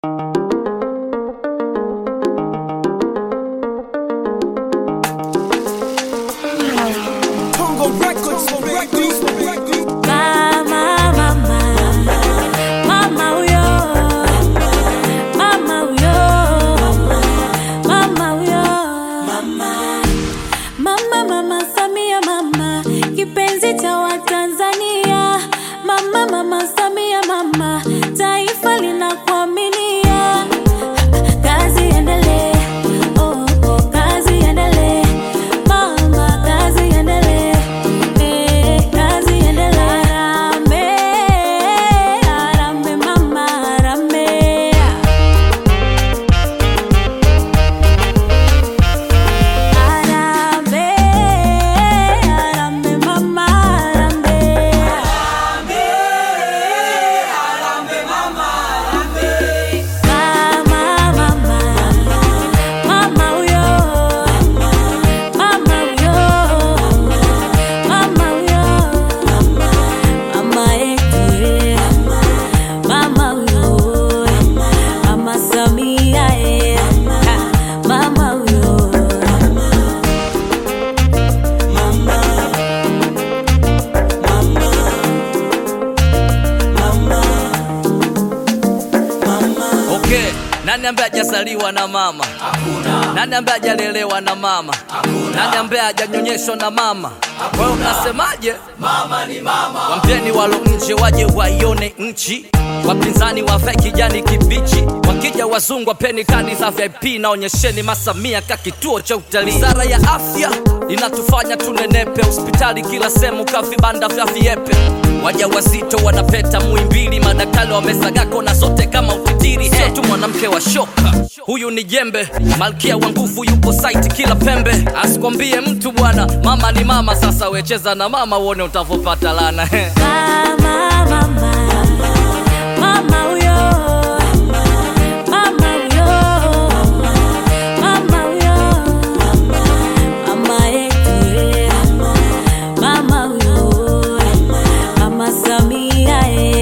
Mama Samia mama, kipenzi cha Watanzania. Mama Samia mama, taifa linakuaminia. Kazi endelee, kazi endelee. Mama, kazi endelee, kazi endelee. Harambee mama, harambee. Nani ambaye hajazaliwa na mama? Hakuna. Nani ambaye hajalelewa na mama? Hakuna. Nani ambaye hajanyonyeshwa na mama? Hakuna. Wewe unasemaje? Mama ni mama. Wampeni walo nje waje waione nchi. Wapinzani wafe kijani kibichi. Wakija wazungu wapeni kadi za VIP na onyesheni Masamia ka kituo cha utalii. Wizara ya afya inatufanya tunenepe, hospitali kila sehemu ka vibanda vya viepe. Wajawazito wanapeta Muhimbili, madaktari wamesaga kona zote kama utitiri. Sio tu mwanamke wa shoka, huyu ni jembe, malkia wa nguvu yupo site kila pembe. Asikwambie mtu bwana, mama ni mama. Sasa wecheza na mama uone utavopata lana. Mama, mama, mama huyo, mama huyo, mama huyo, mama yetu, mama huyo, mama Samia.